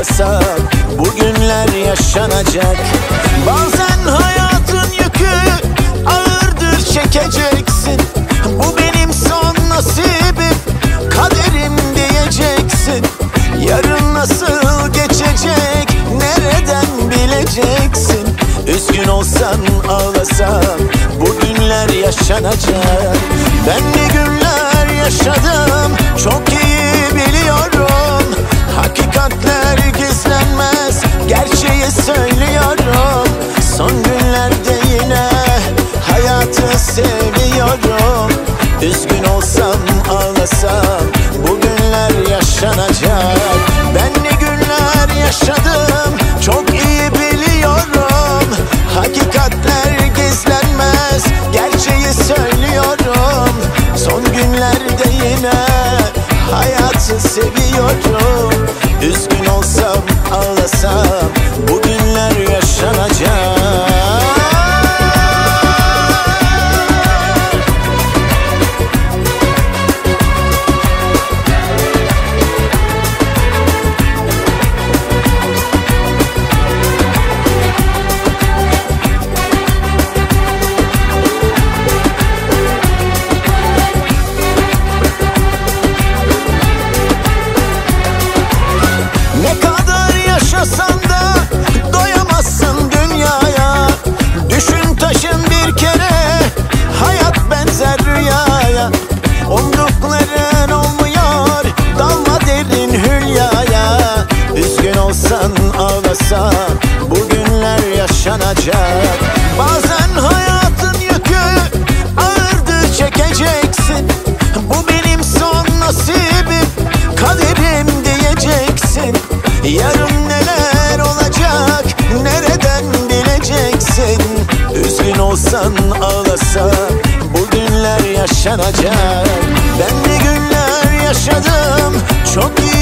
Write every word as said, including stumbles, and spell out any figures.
ağlasak bugünler yaşanacak. Bazen hayatın yükü ağırdır, çekeceksin. Bu benim son nasibim, kaderim diyeceksin. Yarın nasıl geçecek, nereden bileceksin? Üzgün olsan ağlasan bugünler yaşanacak. Ben ne günler yaşadım çok iyi biliyorum. Hakikatler gizlenmez, gerçeği söylüyorum. Son günlerde yine hayatı seviyorum. Üzgün olsam ağlasam bugünler yaşanacak. Ben ne günler yaşadım çok iyi biliyorum. Hakikatler gizlenmez, gerçeği söylüyorum. Son günlerde yine hayatı seviyorum. Üzgün olsam ağlasam bugünler yaşanacak. Ne kadar yaşasan da doyamazsın dünyaya. Düşün taşın bir kere, hayat benzer rüyaya. Umdukların olmuyor, dalma derin hülyaya. Üzgün olsan ağlasan bugünler yaşanacak. Bazen hayatın yükü ağırdır, çekeceksin. Bu benim son nasibim, kaderim diyeceksin. Yarın neler olacak, nereden bileceksin? Üzgün olsan ağlasan bugünler yaşanacak. Ben ne günler yaşadım çok iyi